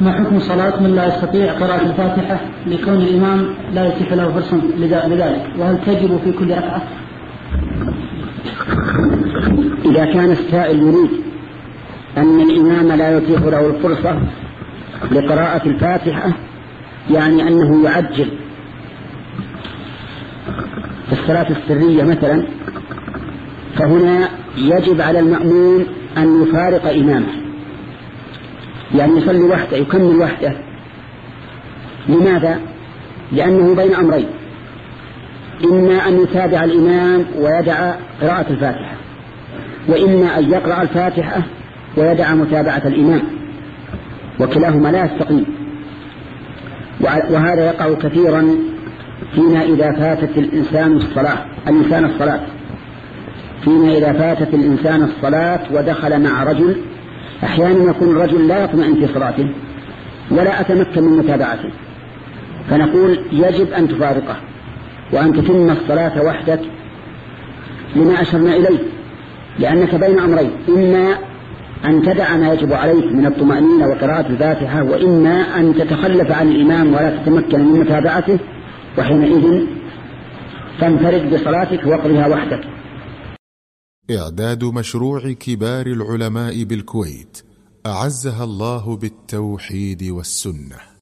ما حكم صلاة من لا يستطيع قراءة الفاتحة لكون الإمام لا يتيح له فرصة لذلك، وهل تجب في كل ركعة؟ إذا كان السائل يريد أن الإمام لا يتيح له الفرصة لقراءة الفاتحة، يعني أنه يعجل في الصلاة السرية مثلا، فهنا يجب على المأموم أن يفارق إمامه، يعني يصلي وحده يكمل وحده. لماذا؟ لأنه بين أمرين: إما أن يتابع الإمام ويدع قراءة الفاتحة، وإما أن يقرأ الفاتحة ويدع متابعة الإمام، وكلاهما لا يستقيم. وهذا يقع كثيرا فيما إذا فاتت الإنسان الصلاة فيما إذا فاتت الإنسان الصلاة ودخل مع رجل، أحيانا يكون الرجل لا يطمئن في صلاته ولا أتمكن من متابعته، فنقول يجب أن تفارقه وأن تتم الصلاة وحدك لما أشرنا إليه، لأنك بين أمرين: إما أن تدع ما يجب عليك من الطمأنينة وقراءة الفاتحة، وإما أن تتخلف عن الإمام ولا تتمكن من متابعته، وحينئذ تنفرد بصلاتك واقضها وحدك. إعداد مشروع كبار العلماء بالكويت أعزها الله بالتوحيد والسنة.